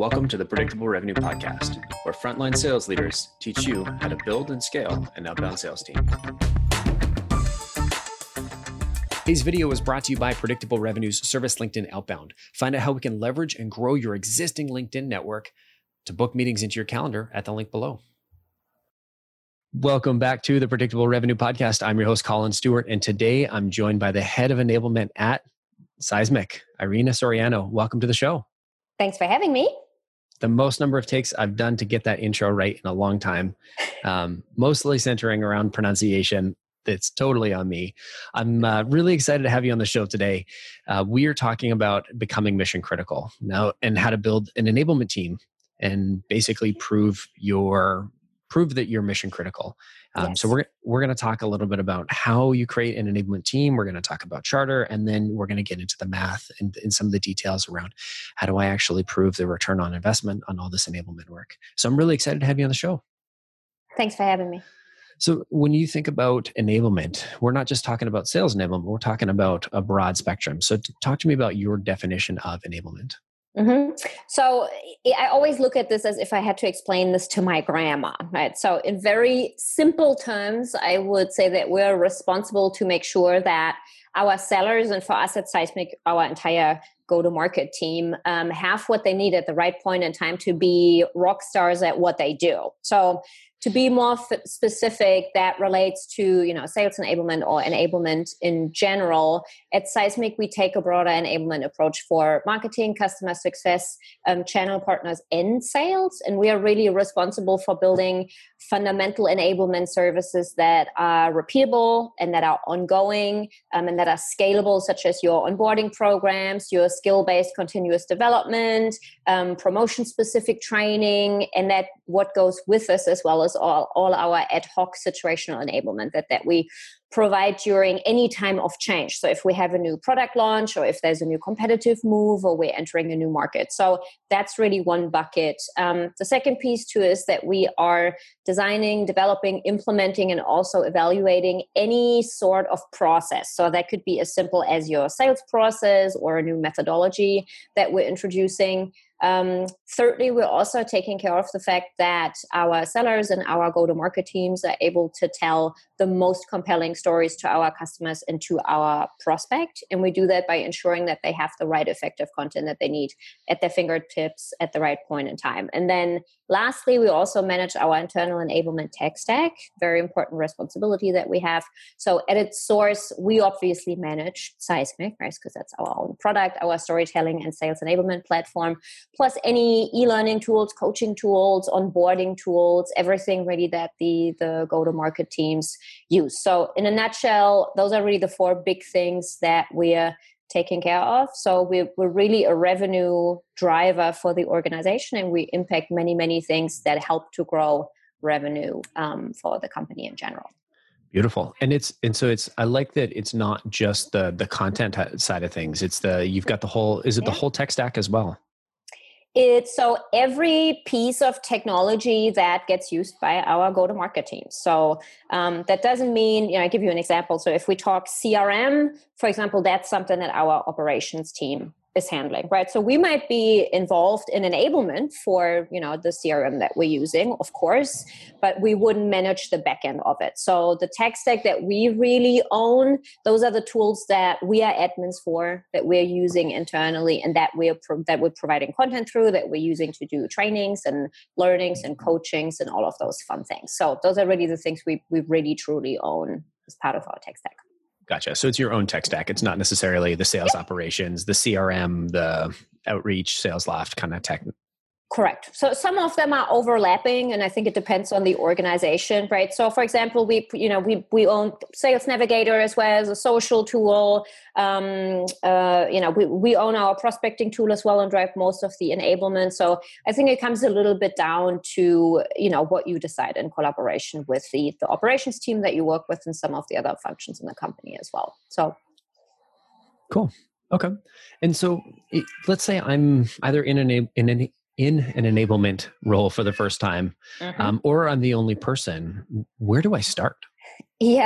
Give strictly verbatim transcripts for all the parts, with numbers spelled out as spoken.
Welcome to the Predictable Revenue Podcast, where frontline sales leaders teach you how to build and scale an outbound sales team. Today's video is brought to you by Predictable Revenue's Service LinkedIn Outbound. Find out how we can leverage and grow your existing LinkedIn network to book meetings into your calendar at the link below. Welcome back to the Predictable Revenue Podcast. I'm your host, Colin Stewart, and today I'm joined by the head of enablement at Seismic, Irina Soriano. Welcome to the show. Thanks for having me. The most number of takes I've done to get that intro right in a long time, um, mostly centering around pronunciation. That's totally on me. I'm uh, really excited to have you on the show today. Uh, we are talking about becoming mission critical now and how to build an enablement team and basically prove your prove that you're mission critical. Um, Yes. So we're we're going to talk a little bit about how you create an enablement team. We're going to talk about charter, and then we're going to get into the math and, and some of the details around how do I actually prove the return on investment on all this enablement work. So I'm really excited to have you on the show. Thanks for having me. So when you think about enablement, we're not just talking about sales enablement, we're talking about a broad spectrum. So t- talk to me about your definition of enablement. hmm So I always look at this as if I had to explain this to my grandma, right? So in very simple terms, I would say that we're responsible to make sure that our sellers, and for us at Seismic, our entire go-to-market team, um, have what they need at the right point in time to be rock stars at what they do. So to be more f- specific, that relates to, you know, sales enablement or enablement in general. At Seismic, we take a broader enablement approach for marketing, customer success, um, channel partners, and sales. And we are really responsible for building fundamental enablement services that are repeatable and that are ongoing um, and that are scalable, such as your onboarding programs, your skill-based continuous development, um, promotion-specific training, and that what goes with us, as well as all, all our ad hoc situational enablement that, that we provide during any time of change. So if we have a new product launch, or if there's a new competitive move, or we're entering a new market. So that's really one bucket. Um, the second piece too is that we are designing, developing, implementing, and also evaluating any sort of process. So that could be as simple as your sales process or a new methodology that we're introducing. Um, thirdly, we're also taking care of the fact that our sellers and our go-to-market teams are able to tell the most compelling stories to our customers and to our prospect. And we do that by ensuring that they have the right effective content that they need at their fingertips at the right point in time. And then lastly, we also manage our internal enablement tech stack, very important responsibility that we have. So at its source, we obviously manage Seismic, right? Because that's our own product, our storytelling and sales enablement platform, plus any e-learning tools, coaching tools, onboarding tools, everything really that the, the go-to-market teams use. So in a nutshell, those are really the four big things that we're taking care of. So we're, we're really a revenue driver for the organization, and we impact many, many things that help to grow revenue um, for the company in general. Beautiful. And it's, and so it's, I like that it's not just the, the content side of things. It's the, you've got the whole, is it Yeah. the whole tech stack as well? It's so every piece of technology that gets used by our go-to-market team. So um, that doesn't mean, you know, I give you an example. So if we talk C R M, for example, that's something that our operations team is handling, right? So we might be involved in enablement for, you know, the C R M that we're using, of course, but we wouldn't manage the back end of it. So the tech stack that we really own, those are the tools that we are admins for, that we're using internally, and that we're pro- that we're providing content through, that we're using to do trainings and learnings and coachings and all of those fun things. So those are really the things we we really truly own as part of our tech stack. Gotcha. So it's your own tech stack. It's not necessarily the sales operations, the C R M, the outreach, sales loft kind of tech. Correct. So some of them are overlapping, and I think it depends on the organization, right? So, for example, we you know we we own Sales Navigator as well as a social tool. Um, uh, you know, we we own our prospecting tool as well and drive most of the enablement. So I think it comes a little bit down to you know what you decide in collaboration with the the operations team that you work with and some of the other functions in the company as well. So, cool. Okay. And so it, let's say I'm either in an in an in an enablement role for the first time, mm-hmm. um, or I'm the only person. Where do I start? Yep.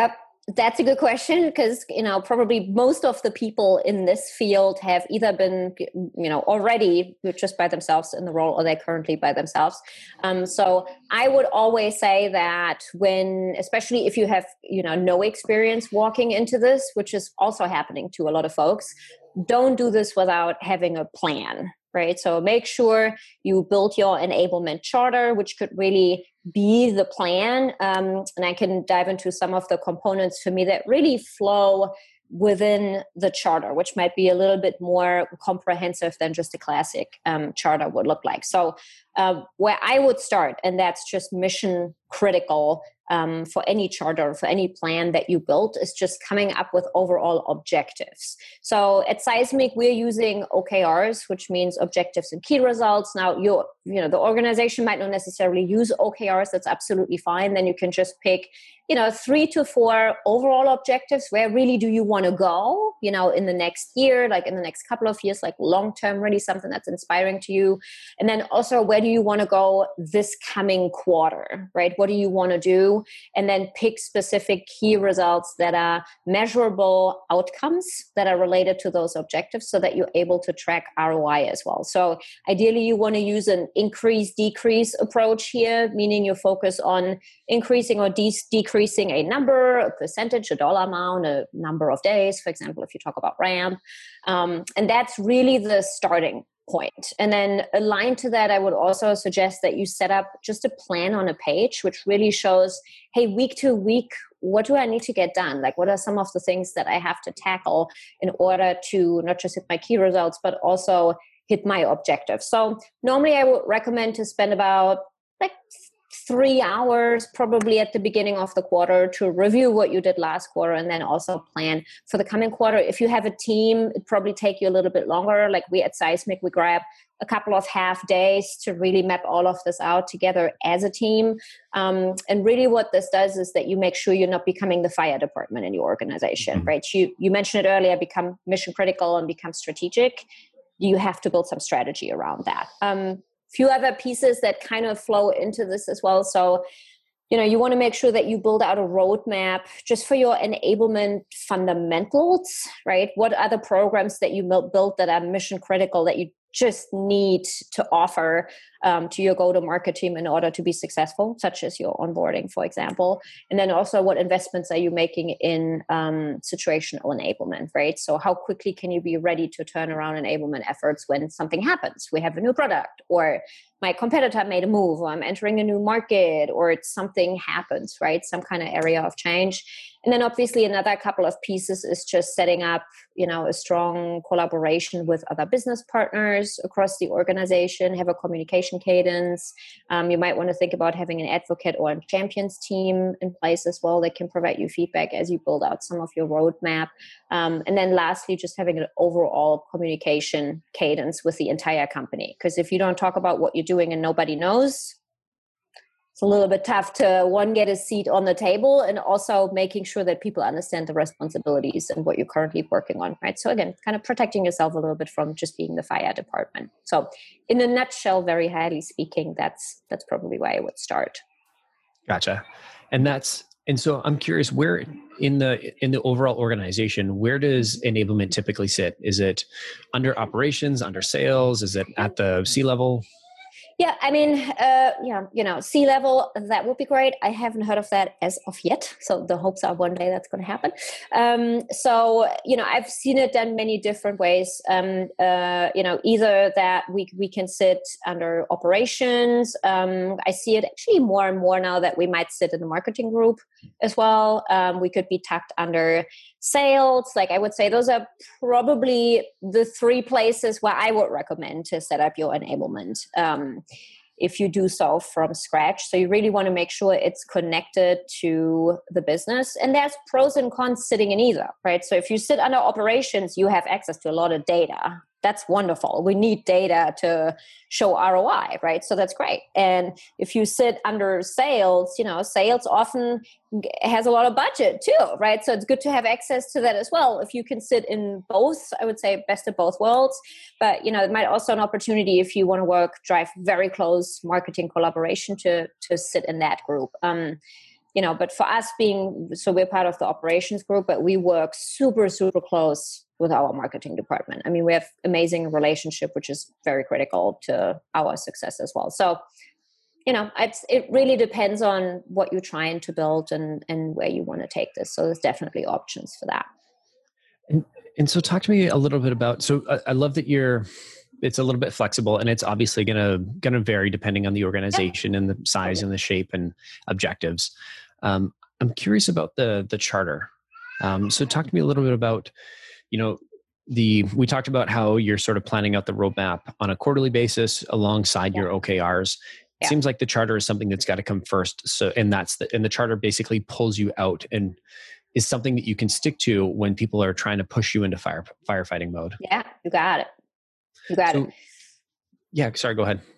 That's a good question because, you know, probably most of the people in this field have either been, you know, already just by themselves in the role or they're currently by themselves. Um, so I would always say that when, especially if you have, you know, no experience walking into this, which is also happening to a lot of folks, don't do this without having a plan, right? So make sure you build your enablement charter, which could really be the plan. Um, and I can dive into some of the components for me that really flow within the charter, which might be a little bit more comprehensive than just a classic um, charter would look like. So uh, where I would start, and that's just mission critical um, for any charter, for any plan that you built, is just coming up with overall objectives. So at Seismic, we're using O K Rs, which means objectives and key results. Now, your, you know, the organization might not necessarily use O K Rs. That's absolutely fine. Then you can just pick, you know, three to four overall objectives. Where really do you want to go, you know, in the next year, like in the next couple of years, like long-term, really something that's inspiring to you. And then also, where do you want to go this coming quarter, right? What do you want to do? And then pick specific key results that are measurable outcomes that are related to those objectives so that you're able to track R O I as well. So ideally, you want to use an increase-decrease approach here, meaning you focus on increasing or de- decreasing a number, a percentage, a dollar amount, a number of days, for example, if you talk about ramp. Um, and that's really the starting point. And then aligned to that, I would also suggest that you set up just a plan on a page, which really shows, hey, week to week, what do I need to get done? Like, what are some of the things that I have to tackle in order to not just hit my key results, but also hit my objectives? So normally I would recommend to spend about like three hours probably at the beginning of the quarter to review what you did last quarter and then also plan for the coming quarter. If you have a team, it probably take you a little bit longer. Like we at Seismic, we grab a couple of half days to really map all of this out together as a team. Um, and really what this does is that you make sure you're not becoming the fire department in your organization, mm-hmm. right? You, you mentioned it earlier, become mission critical and become strategic. You have to build some strategy around that. Um, few other pieces that kind of flow into this as well. So, you know, you want to make sure that you build out a roadmap just for your enablement fundamentals, right? What are the programs that you built that are mission critical that you just need to offer um, to your go-to-market team in order to be successful, such as your onboarding, for example. And then also what investments are you making in um, situational enablement, right? So how quickly can you be ready to turn around enablement efforts when something happens? We have a new product, or my competitor made a move, or I'm entering a new market, or it's something happens, right? Some kind of area of change. And then obviously another couple of pieces is just setting up, you know, a strong collaboration with other business partners across the organization, have a communication cadence. Um, you might want to think about having an advocate or a champions team in place as well that can provide you feedback as you build out some of your roadmap. Um, and then lastly, just having an overall communication cadence with the entire company. Because if you don't talk about what you're doing and nobody knows, it's a little bit tough to, one, get a seat on the table, and also making sure that people understand the responsibilities and what you're currently working on, right? So again, kind of protecting yourself a little bit from just being the fire department. So in a nutshell, very highly speaking, that's that's probably where I would start. Gotcha. And that's, and so I'm curious, where in the in the overall organization, where does enablement typically sit? Is it under operations, under sales? Is it at the C-level? Yeah, I mean, uh, yeah, you know, C-level, that would be great. I haven't heard of that as of yet. So the hopes are one day that's going to happen. Um, so, you know, I've seen it done many different ways. Um, uh, you know, either that we we can sit under operations. Um, I see it actually more and more now that we might sit in the marketing group as well. Um, we could be tucked under sales. Like I would say those are probably the three places where I would recommend to set up your enablement. Um, if you do so from scratch. So you really want to make sure it's connected to the business. And there's pros and cons sitting in either, right? So if you sit under operations, you have access to a lot of data. That's wonderful. We need data to show R O I, right? So that's great. And if you sit under sales, you know, sales often has a lot of budget too, right? So it's good to have access to that as well. If you can sit in both, I would say best of both worlds. But, you know, it might also an opportunity if you want to work, drive very close marketing collaboration to, to sit in that group. Um, you know, but for us being, so we're part of the operations group, but we work super, super close with our marketing department. I mean, we have amazing relationship, which is very critical to our success as well. So, you know, it's, it really depends on what you're trying to build and, and where you want to take this. So there's definitely options for that. And, and so talk to me a little bit about, so I, I love that you're, it's a little bit flexible, and it's obviously going to, going to vary depending on the organization yeah. and the size and the shape and objectives. Um, I'm curious about the, the charter. Um, so talk to me a little bit about, you know, the, we talked about how you're sort of planning out the roadmap on a quarterly basis alongside yeah. your O K Rs. It yeah. seems like the charter is something that's got to come first. So, and that's the, and the charter basically pulls you out and is something that you can stick to when people are trying to push you into fire firefighting mode. Yeah, you got it. You got so, it. Yeah. Sorry, go ahead.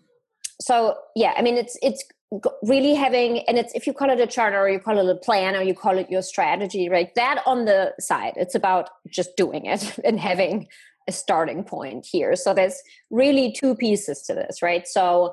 So yeah, I mean, it's, it's really having, and it's, if you call it a charter or you call it a plan or you call it your strategy, right? That on the side, it's about just doing it and having a starting point here. So there's really two pieces to this, right? So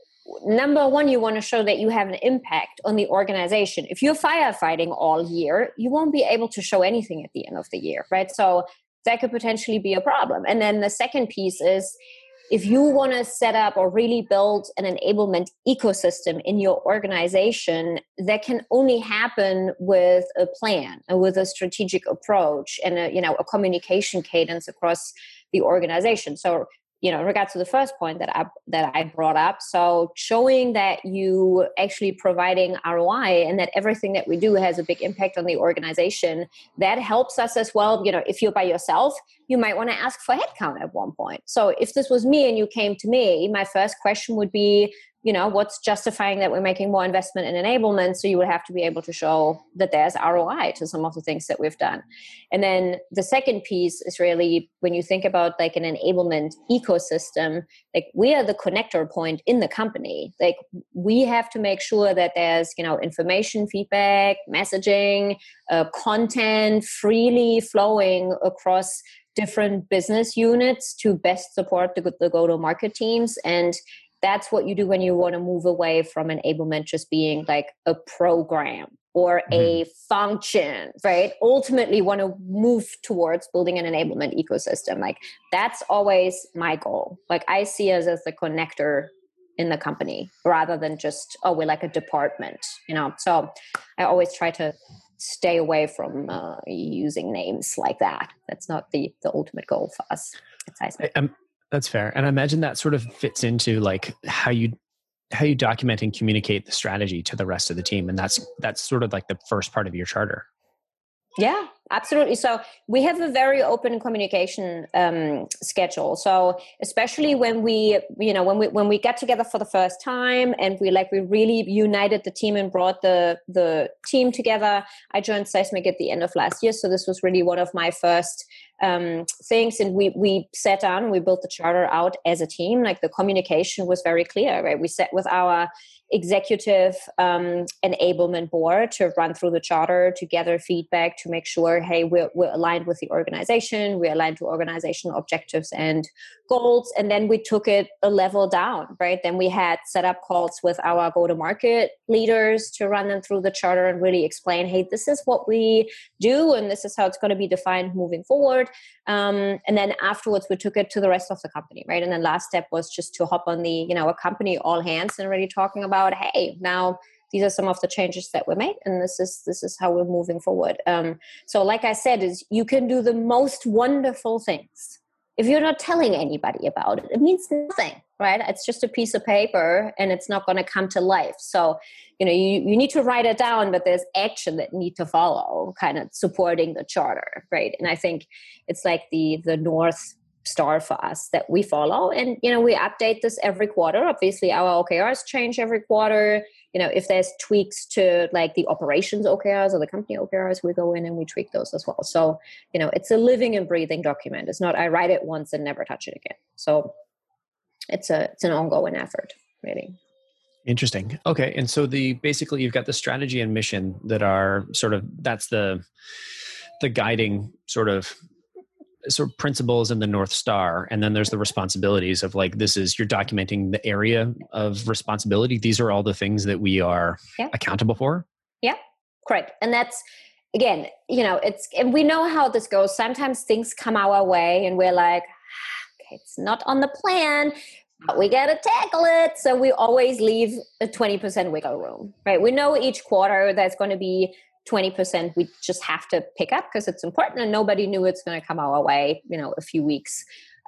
number one, you want to show that you have an impact on the organization. If you're firefighting all year, you won't be able to show anything at the end of the year, right? So that could potentially be a problem. And then the second piece is, if you want to set up or really build an enablement ecosystem in your organization, that can only happen with a plan and with a strategic approach and a, you know, a communication cadence across the organization. So, you know, in regards to the first point that I that I brought up, so showing that you actually providing R O I and that everything that we do has a big impact on the organization, that helps us as well. You know, if you're by yourself, you might want to ask for headcount at one point. So if this was me and you came to me, my first question would be, you know, what's justifying that we're making more investment in enablement? So you would have to be able to show that there's R O I to some of the things that we've done. And then the second piece is really when you think about like an enablement ecosystem, like we are the connector point in the company. Like we have to make sure that there's, you know, information, feedback, messaging, uh, content freely flowing across different business units to best support the, the go-to-market teams. And that's what you do when you want to move away from enablement just being like a program or a mm-hmm. function, right? Ultimately want to move towards building an enablement ecosystem. Like that's always my goal. Like I see us as the connector in the company rather than just, oh, we're like a department, you know? So I always try to stay away from uh, using names like that. That's not the, the ultimate goal for us at Seismic. I, That's fair. And I imagine that sort of fits into like how you how you document and communicate the strategy to the rest of the team. And that's that's sort of like the first part of your charter. Yeah, absolutely. So we have a very open communication um, schedule. So especially when we, you know, when we when we got together for the first time and we like we really united the team and brought the the team together. I joined Seismic at the end of last year, so this was really one of my first um, things. And we we sat down and we built the charter out as a team. Like the communication was very clear, right? We sat with our executive um, enablement board to run through the charter, to gather feedback, to make sure, hey, we're, we're aligned with the organization, we're aligned to organizational objectives and goals. And then we took it a level down, right? Then we had set up calls with our go-to-market leaders to run them through the charter and really explain, hey, this is what we do and this is how it's going to be defined moving forward. Um, and then afterwards, we took it to the rest of the company, right? And then last step was just to hop on the, you know, a company all hands and really talking about, hey, now these are some of the changes that were made, and this is this is how we're moving forward. Um, so, like I said, is you can do the most wonderful things. If you're not telling anybody about it, it means nothing, right? It's just a piece of paper and it's not going to come to life. So, you know, you, you need to write it down, but there's action that need to follow, kind of supporting the charter, right? And I think it's like the the North Star for us that we follow. And, you know, we update this every quarter. Obviously, our O K Rs change every quarter. You know, if there's tweaks to like the operations O K Rs or the company O K Rs, we go in and we tweak those as well. So, you know, it's a living and breathing document. It's not I write it once and never touch it again. So it's a it's an ongoing effort, really. Interesting. Okay. And so the basically you've got the strategy and mission that are sort of that's the the guiding sort of sort of principles in the North Star. And then there's the responsibilities of like, this is, you're documenting the area of responsibility. These are all the things that we are yeah. accountable for. Yeah. Correct. And that's, again, you know, it's, and we know how this goes. Sometimes things come our way and we're like, okay, it's not on the plan, but we got to tackle it. So we always leave a twenty percent wiggle room, right? We know each quarter there's going to be twenty percent we just have to pick up because it's important and nobody knew it's going to come our way, you know, a few weeks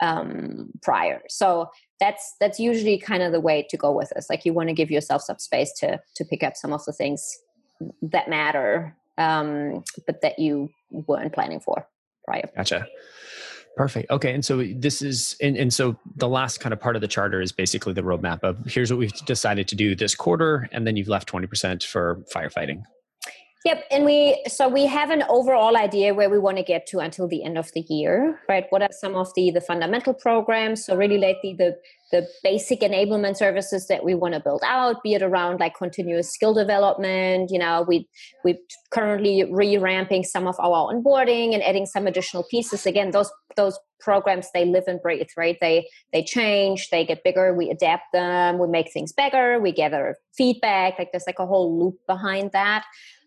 um, prior. So that's, that's usually kind of the way to go with this. Like you want to give yourself some space to, to pick up some of the things that matter, um, but that you weren't planning for prior. Gotcha. Perfect. Okay. And so this is, and, and so the last kind of part of the charter is basically the roadmap of here's what we've decided to do this quarter. And then you've left twenty percent for firefighting. Yep. And we, so we have an overall idea where we want to get to until the end of the year, right? What are some of the, the fundamental programs? So really lately, the, the basic enablement services that we want to build out, be it around like continuous skill development. You know, we, we're currently re-ramping some of our onboarding and adding some additional pieces. Again, those, those programs, they live and breathe, right? They, they change, they get bigger, we adapt them, we make things better, we gather feedback. Like there's like a whole loop behind that.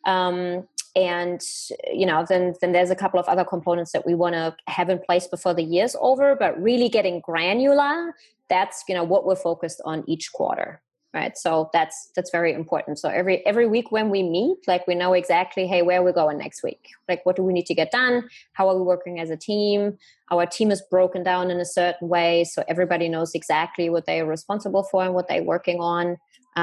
Um, and, you know, then, then there's a couple of other components that we want to have in place before the year's over, but really getting granular, that's, you know, what we're focused on each quarter, right? So that's, that's very important. So every, every week when we meet, like we know exactly, hey, where we're going next week, like what do we need to get done? How are we working as a team? Our team is broken down in a certain way. So everybody knows exactly what they are responsible for and what they're working on.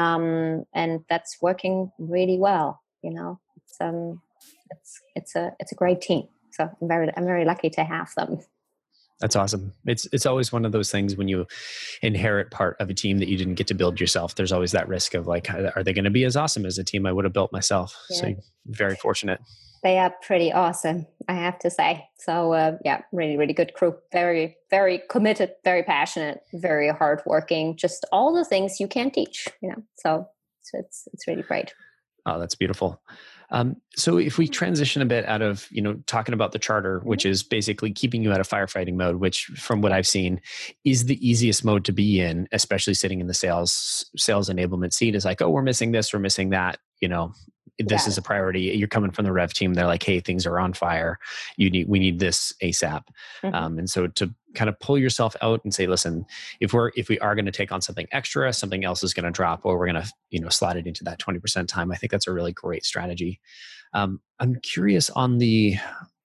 Um, and that's working really well. You know, it's um, it's it's a it's a great team. So I'm very I'm very lucky to have them. That's awesome. It's it's always one of those things when you inherit part of a team that you didn't get to build yourself. There's always that risk of like, are they going to be as awesome as a team I would have built myself? Yeah. So very fortunate. They are pretty awesome, I have to say. So uh, yeah, really really good crew. Very very committed, very passionate, very hardworking. Just all the things you can't teach. You know, so, so it's it's really great. Oh, that's beautiful. Um, so if we transition a bit out of, you know, talking about the charter, which is basically keeping you out of firefighting mode, which from what I've seen is the easiest mode to be in, especially sitting in the sales, sales enablement seat is like, oh, we're missing this, we're missing that, you know, this yeah. is a priority. You're coming from the rev team. They're like, hey, things are on fire. You need, we need this ASAP. Mm-hmm. Um, and so to kind of pull yourself out and say, listen, if we're, if we are going to take on something extra, something else is going to drop, or we're going to, you know, slide it into that twenty percent time. I think that's a really great strategy. Um, I'm curious on the,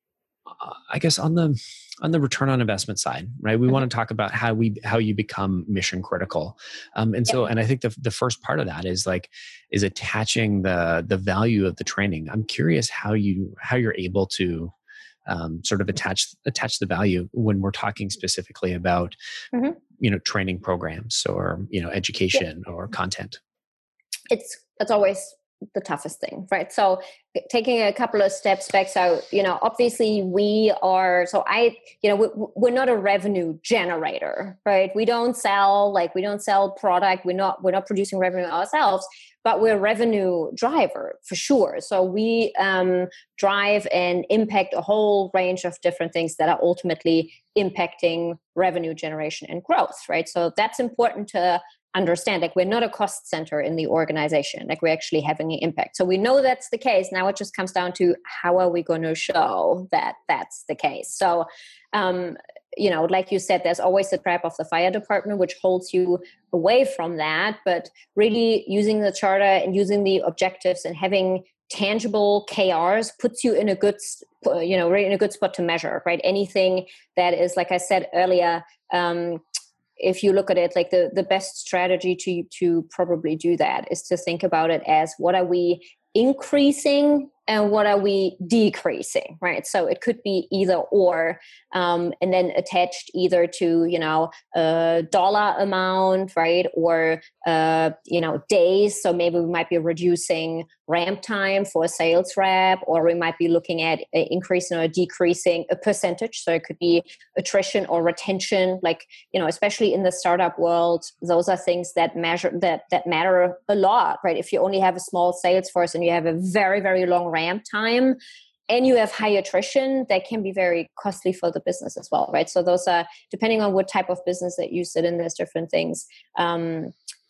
uh, I guess on the, on the return on investment side, right? We mm-hmm. want to talk about how we, how you become mission critical. Um, and so, yep. and I think the, the first part of that is like, is attaching the, the value of the training. I'm curious how you, how you're able to, um, sort of attach, attach the value when we're talking specifically about, mm-hmm. you know, training programs or, you know, education yep. or content. It's, it's always the toughest thing, right? So taking a couple of steps back. So, you know, obviously we are, so I, you know, we, we're not a revenue generator, right? We don't sell, like we don't sell product. We're not, we're not producing revenue ourselves, but we're a revenue driver for sure. So we um, drive and impact a whole range of different things that are ultimately impacting revenue generation and growth, right? So that's important to understand. Like we're not a cost center in the organization, like we're actually having an impact. So we know that's the case. Now it just comes down to how are we going to show that that's the case? So, um, you know, like you said, there's always the trap of the fire department, which holds you away from that. But really using the charter and using the objectives and having tangible K Rs puts you in a good, you know, right in a good spot to measure, right? Anything that is, like I said earlier, um, if you look at it, like the, the best strategy to, to probably do that is to think about it as what are we increasing and what are we decreasing, right? So it could be either or, um, and then attached either to, you know, a dollar amount, right? Or, uh, you know, days. So maybe we might be reducing ramp time for a sales rep, or we might be looking at increasing or decreasing a percentage. So it could be attrition or retention, like, you know, especially in the startup world, those are things that measure, that, that matter a lot, right? If you only have a small sales force and you have a very, very long ramp time and you have high attrition, that can be very costly for the business as well, right? So those are, depending on what type of business that you sit in, there's different things um,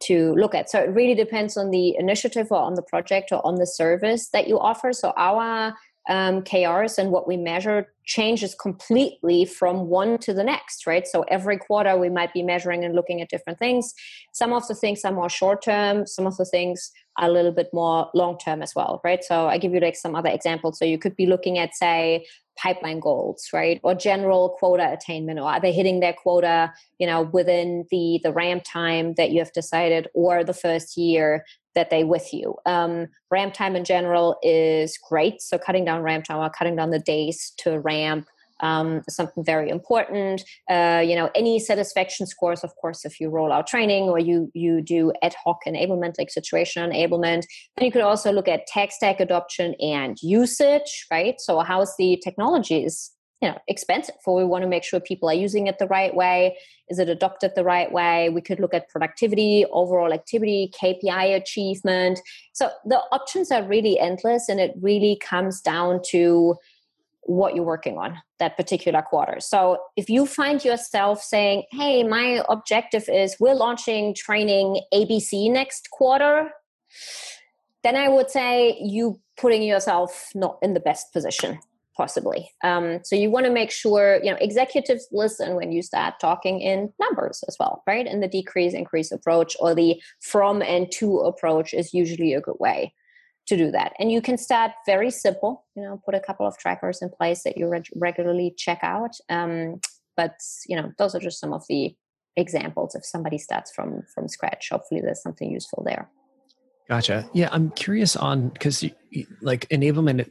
to look at. So it really depends on the initiative or on the project or on the service that you offer. So our um, K Rs and what we measure changes completely from one to the next, right? So every quarter we might be measuring and looking at different things. Some of the things are more short-term. Some of the things are a little bit more long-term as well, right? So I give you like some other examples. So you could be looking at, say, pipeline goals, right? Or general quota attainment, or are they hitting their quota, you know, within the, the ramp time that you have decided, or the first year that they with you. Um, ramp time in general is great. So cutting down ramp time or cutting down the days to ramp um, is something very important. Uh, you know, any satisfaction scores, of course, if you roll out training or you you do ad hoc enablement, like situation enablement, then you could also look at tech stack adoption and usage, right? So how's the technology is, you know, expensive. For we want to make sure people are using it the right way. Is it adopted the right way? We could look at productivity, overall activity, K P I achievement. So the options are really endless, and it really comes down to what you're working on that particular quarter. So if you find yourself saying, hey, my objective is we're launching training A B C next quarter, then I would say you putting yourself not in the best position. Possibly. Um, so you want to make sure, you know, executives listen when you start talking in numbers as well, right? And the decrease, increase approach, or the from and to approach is usually a good way to do that. And you can start very simple, you know, put a couple of trackers in place that you reg- regularly check out. Um, but, you know, those are just some of the examples. If somebody starts from, from scratch, hopefully there's something useful there. Gotcha. Yeah. I'm curious on, because like enablement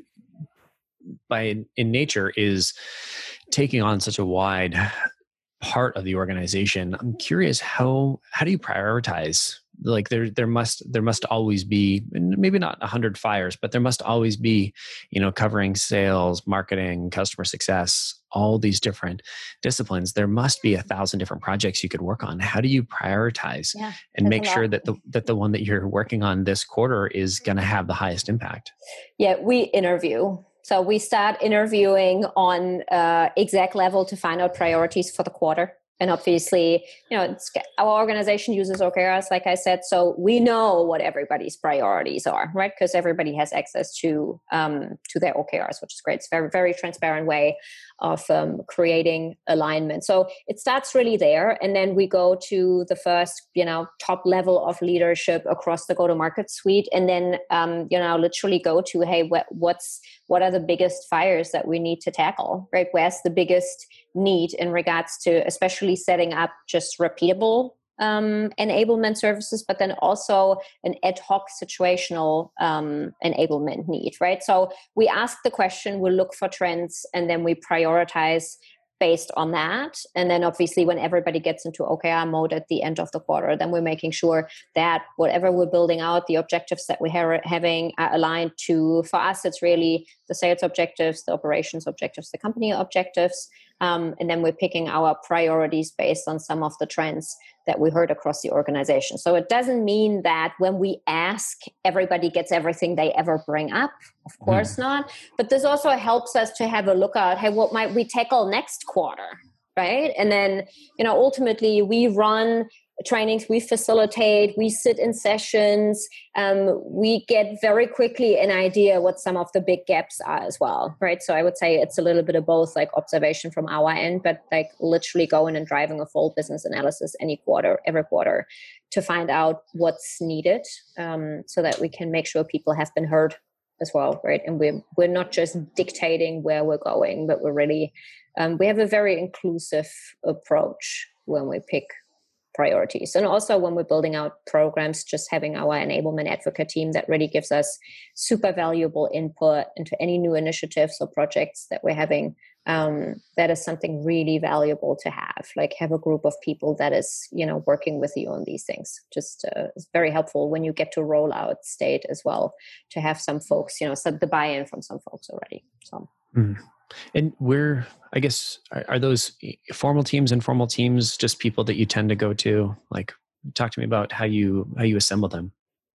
by in nature is taking on such a wide part of the organization. I'm curious how how do you prioritize? Like there there must there must always be, maybe not a hundred fires, but there must always be, you know, covering sales, marketing, customer success, all these different disciplines. There must be a thousand different projects you could work on. How do you prioritize yeah, and make sure that the that the one that you're working on this quarter is going to have the highest impact? Yeah, we interview. So we start interviewing on uh, exec level to find out priorities for the quarter. And obviously, you know, it's, our organization uses O K Rs, like I said, so we know what everybody's priorities are, right? Because everybody has access to um, to their O K Rs, which is great. It's a very, very transparent way of um, creating alignment. So it starts really there. And then we go to the first, you know, top level of leadership across the go-to-market suite. And then, um, you know, literally go to, hey, what, what's, what are the biggest fires that we need to tackle, right? Where's the biggest need in regards to especially setting up just repeatable um, enablement services, but then also an ad hoc situational um, enablement need, right? So we ask the question, we look for trends, and then we prioritize based on that. And then obviously when everybody gets into O K R mode at the end of the quarter, then we're making sure that whatever we're building out, the objectives that we're ha- having are aligned to, for us, it's really the sales objectives, the operations objectives, the company objectives. Um, and then we're picking our priorities based on some of the trends that we heard across the organization. So it doesn't mean that when we ask, everybody gets everything they ever bring up. Of course mm. not. But this also helps us to have a look at, hey, what might we tackle next quarter, right? And then, you know, ultimately we run trainings, we facilitate, we sit in sessions, um, we get very quickly an idea what some of the big gaps are as well, right? So I would say it's a little bit of both, like observation from our end, but like literally going and driving a full business analysis any quarter, every quarter, to find out what's needed, um, so that we can make sure people have been heard as well, right? And we're we're not just dictating where we're going, but we're really um, we have a very inclusive approach when we pick priorities. And also when we're building out programs, just having our enablement advocate team that really gives us super valuable input into any new initiatives or projects that we're having. Um, that is something really valuable to have, like have a group of people that is, you know, working with you on these things. Just uh, it's very helpful when you get to roll out state as well, to have some folks, you know, some the buy-in from some folks already. So. Mm. And where, I guess, are, are those formal teams, informal teams, just people that you tend to go to? Like, talk to me about how you how you assemble them.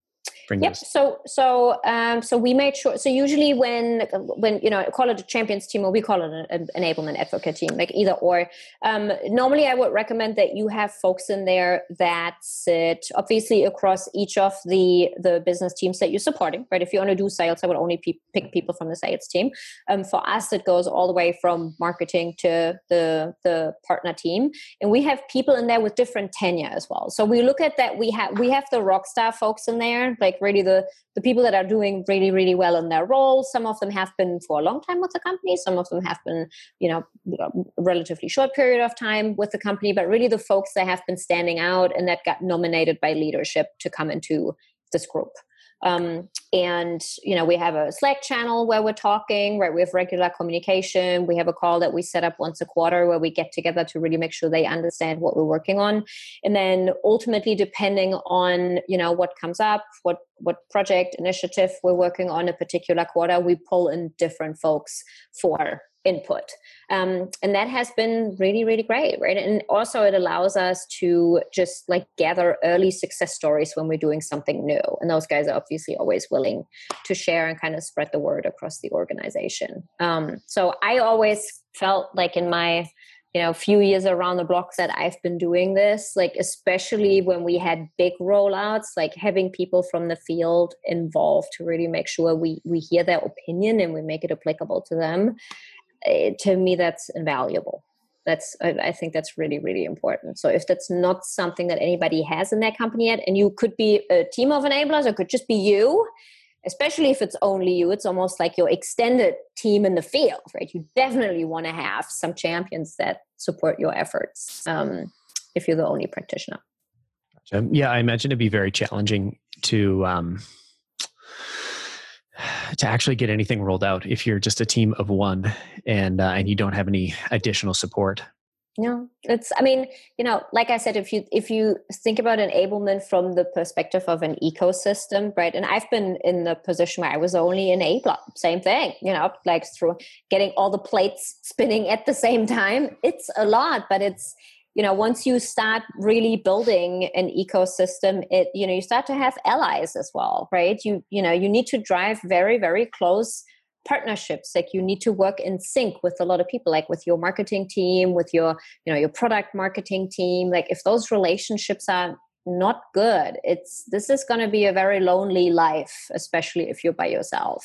bring Yep. those? So, so, um, so we made sure. So usually, when, when you know, call it a champions team, or we call it an, an enablement advocate team, like either or. Um, normally, I would recommend that you have folks in there that sit obviously across each of the the business teams that you're supporting. Right. If you want to do sales, I would only pe- pick people from the sales team. Um, for us, it goes all the way from marketing to the the partner team, and we have people in there with different tenure as well. So we look at that. We have we have the rock star folks in there, like really the, the people that are doing really, really well in their roles. Some of them have been for a long time with the company. Some of them have been, you know, a relatively short period of time with the company, but really the folks that have been standing out and that got nominated by leadership to come into this group. Um, and, you know, we have a Slack channel where we're talking, right? We have regular communication. We have a call that we set up once a quarter where we get together to really make sure they understand what we're working on. And then ultimately, depending on, you know, what comes up, what, what project initiative we're working on a particular quarter, we pull in different folks for input. Um, and that has been really, really great, right? And also it allows us to just like gather early success stories when we're doing something new. And those guys are obviously always willing to share and kind of spread the word across the organization. Um, so I always felt like in my, you know, few years around the block that I've been doing this, like especially when we had big rollouts, like having people from the field involved to really make sure we we hear their opinion and we make it applicable to them. It, to me, that's invaluable. That's I, I think that's really, really important. So if that's not something that anybody has in their company yet, and you could be a team of enablers, or it could just be you, especially if it's only you, it's almost like your extended team in the field, right? You definitely want to have some champions that support your efforts um, if you're the only practitioner. Gotcha. Yeah, I imagine it'd be very challenging to um, to actually get anything rolled out if you're just a team of one and uh, and you don't have any additional support. No, it's, I mean, you know, like I said, if you, if you think about enablement from the perspective of an ecosystem, right? And I've been in the position where I was only enabler, same thing, you know, like through getting all the plates spinning at the same time. It's a lot, but it's, you know, once you start really building an ecosystem, it, you know, you start to have allies as well, right? You, you know, you need to drive very, very close partnerships. Like you need to work in sync with a lot of people, like with your marketing team, with your, you know, your product marketing team. Like if those relationships are not good, it's, this is going to be a very lonely life, especially if you're by yourself.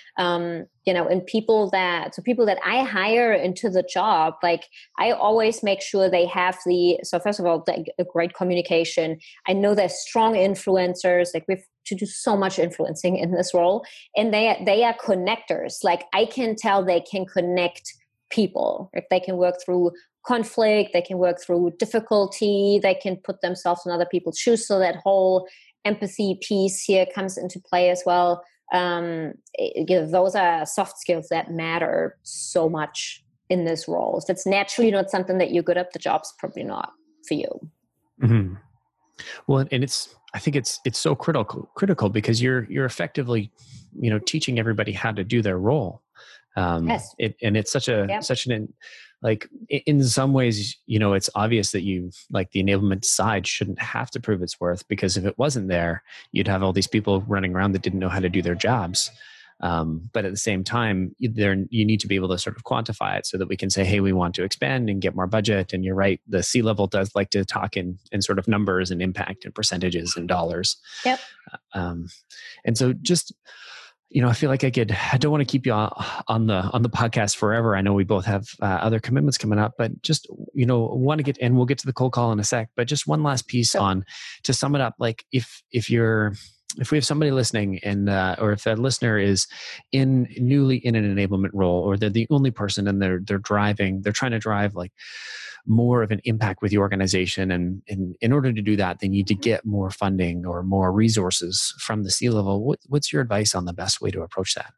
Um, you know, and people that, so people that I hire into the job, like I always make sure they have the, so first of all, the, a great communication. I know they're strong influencers. Like we have to do so much influencing in this role, and they, they are connectors. Like I can tell they can connect people. Like they can work through conflict, they can work through difficulty, they can put themselves in other people's shoes. So that whole empathy piece here comes into play as well. Um, it, you know, those are soft skills that matter so much in this role. If it's naturally not something that you're good at, the job's probably not for you. Mm-hmm. Well, and it's, I think it's, it's so critical, critical because you're, you're effectively, you know, teaching everybody how to do their role. Um, Yes. it, and it's such a, Yep. such an, like in some ways, you know, it's obvious that you, like the enablement side shouldn't have to prove its worth, because if it wasn't there, you'd have all these people running around that didn't know how to do their jobs. Um, but at the same time, there, you need to be able to sort of quantify it so that we can say, hey, we want to expand and get more budget. And you're right, the C-level does like to talk in, in sort of numbers and impact and percentages and dollars. Yep. Um, and so just, you know, I feel like I could, I don't want to keep you on the, on the podcast forever. I know we both have uh, other commitments coming up, but just, you know, want to get, and we'll get to the cold call in a sec, but just one last piece Sure. on, to sum it up, like if, if you're, if we have somebody listening and, uh, or if that listener is in newly in an enablement role, or they're the only person and they're, they're driving, they're trying to drive like more of an impact with the organization. And, and in order to do that, they need to get more funding or more resources from the C-level. What, what's your advice on the best way to approach that?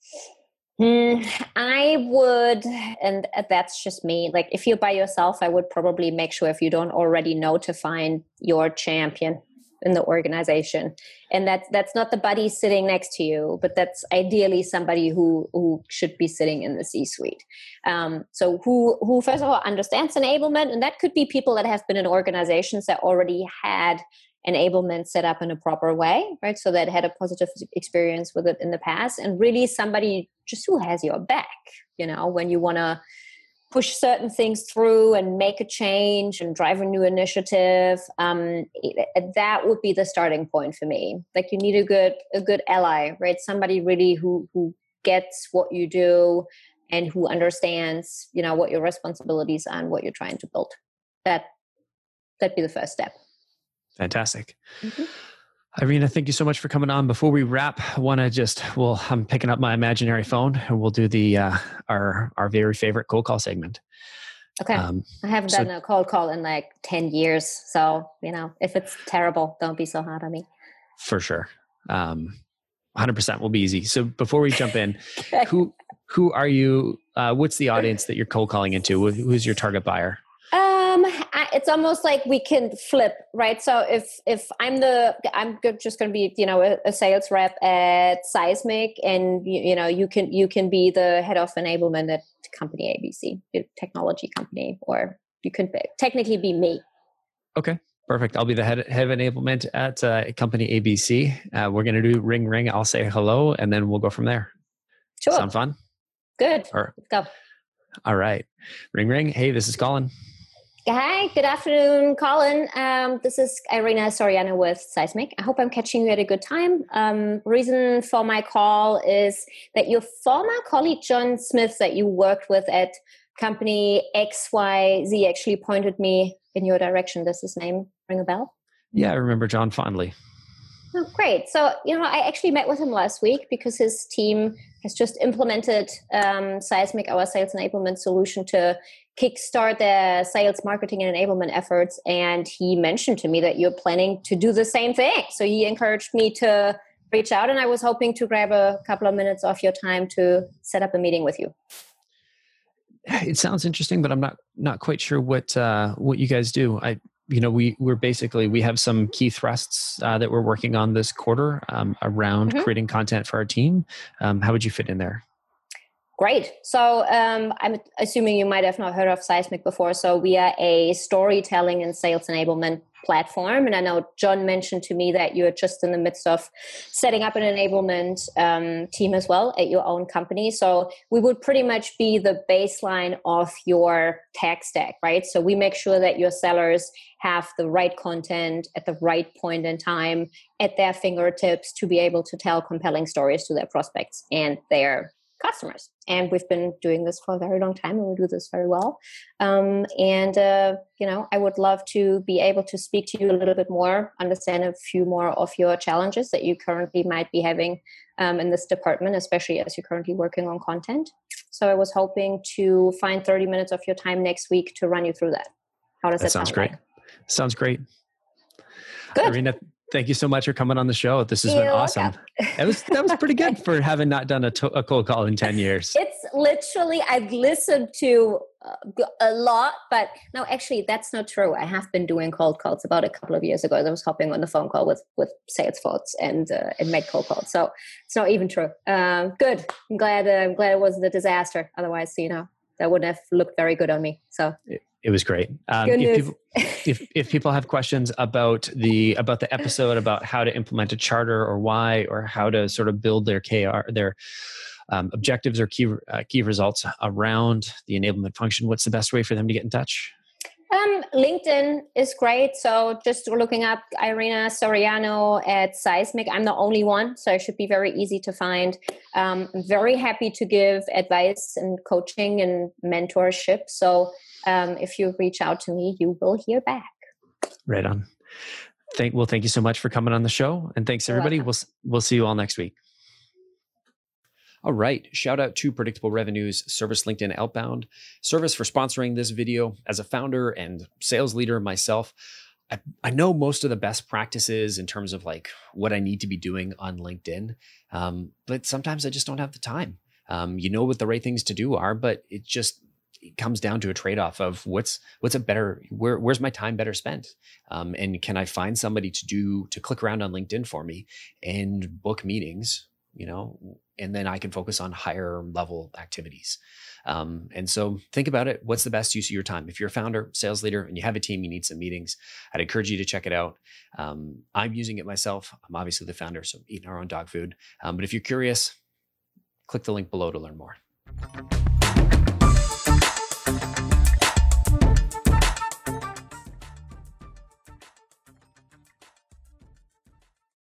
Mm, I would, and that's just me, like if you're by yourself, I would probably make sure, if you don't already know, to find your champion in the organization. And that's, that's not the buddy sitting next to you, but that's ideally somebody who, who should be sitting in the C-suite. Um, so who, who first of all understands enablement, and that could be people that have been in organizations that already had enablement set up in a proper way, right? So that had a positive experience with it in the past, and really somebody just who has your back, you know, when you want to push certain things through and make a change and drive a new initiative. Um, it, that would be the starting point for me. Like, you need a good, a good ally, right? Somebody really who, who gets what you do and who understands, you know, what your responsibilities are and what you're trying to build. That, that'd be the first step. Fantastic. Mm-hmm. Irina, thank you so much for coming on. Before we wrap, I want to just, well, I'm picking up my imaginary phone and we'll do the, uh, our, our very favorite cold call segment. Okay. Um, I haven't so, done a cold call in like ten years. So, you know, if it's terrible, don't be so hard on me. For sure. Um, one hundred percent will be easy. So before we jump in, who, who are you, uh, what's the audience that you're cold calling into? Who's your target buyer? Um, I, it's almost like we can flip, right? So if, if I'm the, I'm just going to be, you know, a, a sales rep at Seismic, and you, you know, you can, you can be the head of enablement at company A B C, technology company, or you can be, technically be me. Okay, perfect. I'll be the head, head of enablement at uh, company A B C. Uh, we're going to do ring, ring. I'll say hello, and then we'll go from there. Sure. Sound fun? Good. Or, Let's go. All right. Ring, ring. Hey, this is Colin. Hi, good afternoon, Colin. Um, this is Irina Soriano with Seismic. I hope I'm catching you at a good time. Um, reason for my call is that your former colleague, John Smith, that you worked with at company X Y Z, actually pointed me in your direction. Does his name ring a bell? Yeah, I remember John fondly. Oh, great. So, you know, I actually met with him last week because his team has just implemented um, Seismic, our sales enablement solution, to kickstart their sales, marketing, and enablement efforts. And he mentioned to me that you're planning to do the same thing. So he encouraged me to reach out, and I was hoping to grab a couple of minutes of your time to set up a meeting with you. It sounds interesting, but I'm not not quite sure what uh, what you guys do. I you know, we, we're basically, we have some key thrusts uh, that we're working on this quarter um, around mm-hmm. creating content for our team. Um, how would you fit in there? Great. So um, I'm assuming you might have not heard of Seismic before. So we are a storytelling and sales enablement platform. And I know John mentioned to me that you're just in the midst of setting up an enablement um, team as well at your own company. So we would pretty much be the baseline of your tech stack, right? So we make sure that your sellers have the right content at the right point in time at their fingertips to be able to tell compelling stories to their prospects and their customers. And we've been doing this for a very long time, and we do this very well. Um, and, uh, you know, I would love to be able to speak to you a little bit more, understand a few more of your challenges that you currently might be having um, in this department, especially as you're currently working on content. So I was hoping to find thirty minutes of your time next week to run you through that. How does that, that sounds sound great. Like? Sounds great. Good. Irina, thank you so much for coming on the show. This has You're been awesome. welcome. That was that was pretty good for having not done a, to- a cold call in ten years. It's literally, I've listened to uh, a lot, but no, actually that's not true. I have been doing cold calls about a couple of years ago. I was hopping on the phone call with, with Salesforce and, uh, and made cold calls. So it's not even true. Um, good. I'm glad, uh, I'm glad it wasn't a disaster. Otherwise, you know, that wouldn't have looked very good on me. So it, it was great. Um, good if news. people, if, if people have questions about the, about the episode, about how to implement a charter or why, or how to sort of build their K R, their um, objectives or key, uh, key results around the enablement function, what's the best way for them to get in touch? Um, LinkedIn is great. So just looking up Irina Soriano at Seismic. I'm the only one, so it should be very easy to find. Um, I'm very happy to give advice and coaching and mentorship. So um, if you reach out to me, you will hear back. Right on. Thank, well, thank you so much for coming on the show. And thanks everybody. We'll, we'll see you all next week. All right. Shout out to Predictable Revenues, Service LinkedIn Outbound, Service for sponsoring this video. As a founder and sales leader myself, I, I know most of the best practices in terms of like what I need to be doing on LinkedIn. Um, but sometimes I just don't have the time. Um, you know what the right things to do are, but it just it comes down to a trade-off of what's what's a better, where where's my time better spent? Um, and can I find somebody to do, to click around on LinkedIn for me and book meetings you know, and then I can focus on higher level activities. Um, and so think about it. What's the best use of your time? If you're a founder, sales leader, and you have a team, you need some meetings, I'd encourage you to check it out. Um, I'm using it myself. I'm obviously the founder, so eating our own dog food. Um, but if you're curious, click the link below to learn more.